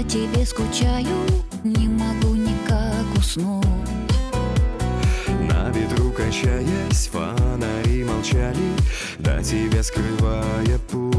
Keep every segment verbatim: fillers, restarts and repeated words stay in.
тебе скучаю, не могу никак уснуть. На ветру качаясь, фонари молчали, до тебя скрывая путь.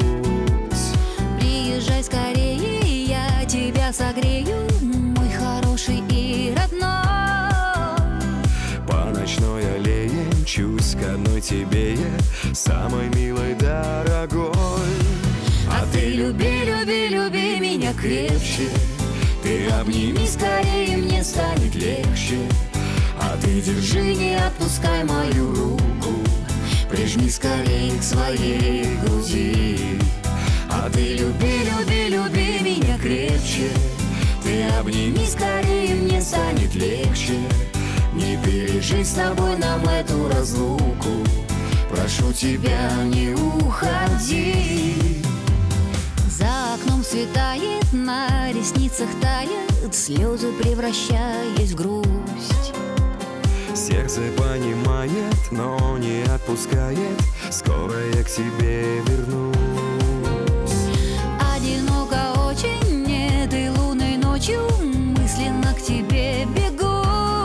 Приезжай скорее, я тебя согрею, мой хороший и родной. По ночной аллее мчусь к одной тебе я, самой милой, дорогой. А ты люби, люби, люби меня крепче, Ты обними скорее, мне станет легче. а ты держи, не отпускай мою руку, Прижми скорее к своей груди. а ты люби, люби, люби меня крепче, Ты обними скорее, мне станет легче. не пережить с тобой нам эту разлуку, Прошу тебя, не уходи. За окном светает, на ресницах тает, слезы превращаясь в грусть. Сердце понимает, но не отпускает, скоро я к тебе вернусь. Одиноко очень, этой лунной ночью мысленно к тебе бегу.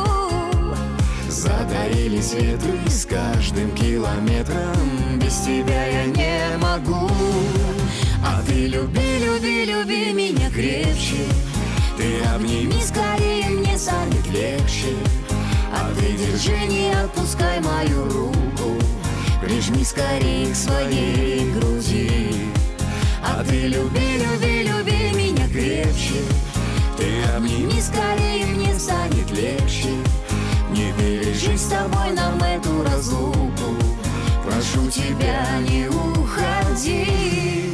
Затаились ветры с каждым километром, без тебя я не могу. А ты люби, люби, люби меня крепче, Ты обними скорее, мне станет легче. а ты держи, не отпускай мою руку, Прижми скорее к своей груди. а ты люби, люби, люби меня крепче, Ты обними скорее, мне станет легче. не пережить с тобой нам эту разлуку, Прошу тебя, не уходи.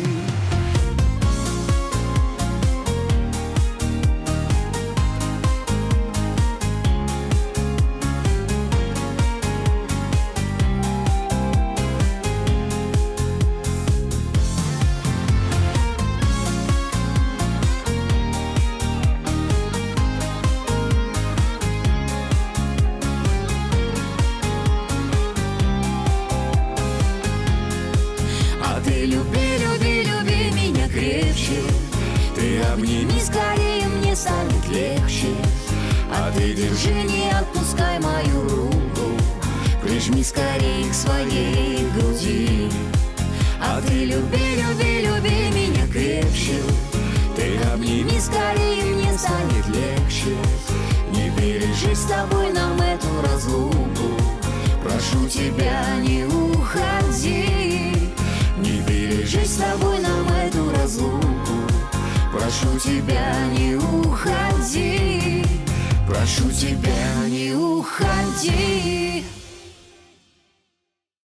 ты люби, люби, люби меня крепче, Ты обними скорее, мне станет легче, а ты держи, не отпускай мою руку, прижми скорее к своей груди. а ты люби, люби, люби меня крепче, Ты обними скорее, мне станет легче. не пережить с тобой нам эту разлуку, Прошу тебя, не уходи, не пережить с тобой нам эту разлуку, Прошу тебя, не уходи, прошу тебя, не уходи.